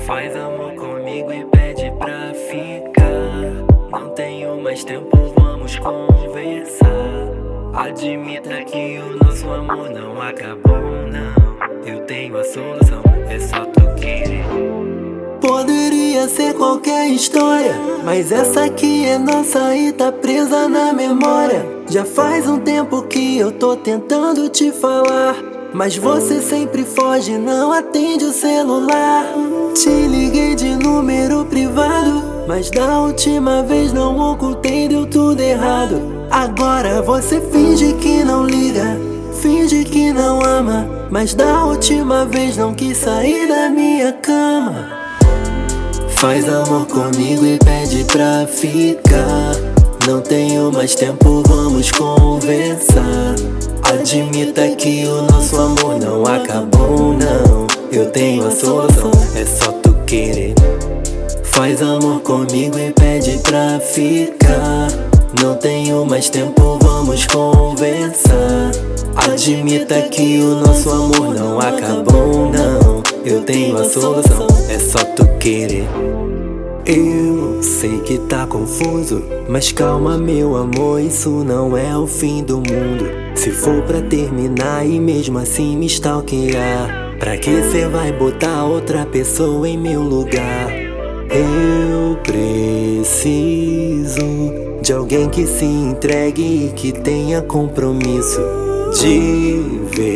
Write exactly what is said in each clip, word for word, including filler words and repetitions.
Faz amor comigo e pede pra ficar. Não tenho mais tempo, vamos conversar. Admita que o nosso amor não acabou, não. Eu tenho a solução, é só tu querer. Poderia ser qualquer história, mas essa aqui é nossa e tá presa na memória. Já faz um tempo que eu tô tentando te falar, mas você sempre foge, não atende o celular. Te liguei de número privado, mas da última vez não ocultei, deu tudo errado. Agora você finge que não liga, finge que não ama, mas da última vez não quis sair da minha cama. Faz amor comigo e pede pra ficar. Não tenho mais tempo, vamos conversar. Admita que o nosso amor não acabou, não. Eu tenho a solução, é só tu querer. Faz amor comigo e pede pra ficar. Não tenho mais tempo, vamos conversar. Admita que o nosso amor não acabou, não. Eu tenho a solução, é só tu querer. Eu sei que tá confuso, mas calma meu amor, isso não é o fim do mundo. Se for pra terminar e mesmo assim me stalkear, pra que cê vai botar outra pessoa em meu lugar? Eu preciso de alguém que se entregue e que tenha compromisso de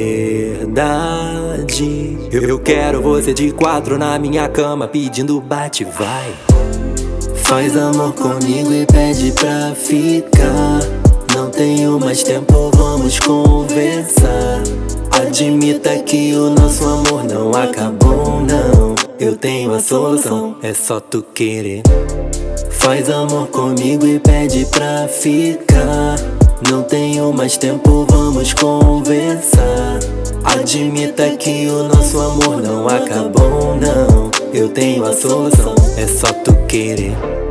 verdade. Eu, eu quero você de quatro na minha cama pedindo bate vai. Faz amor comigo e pede pra ficar. Não tenho mais tempo, vamos conversar. Admita que o nosso amor não acabou, não. Eu tenho a solução, é só tu querer. Faz amor comigo e pede pra ficar. Não tenho mais tempo, vamos conversar. Admita que o nosso amor não acabou, não. Eu tenho a solução, é só tu querer.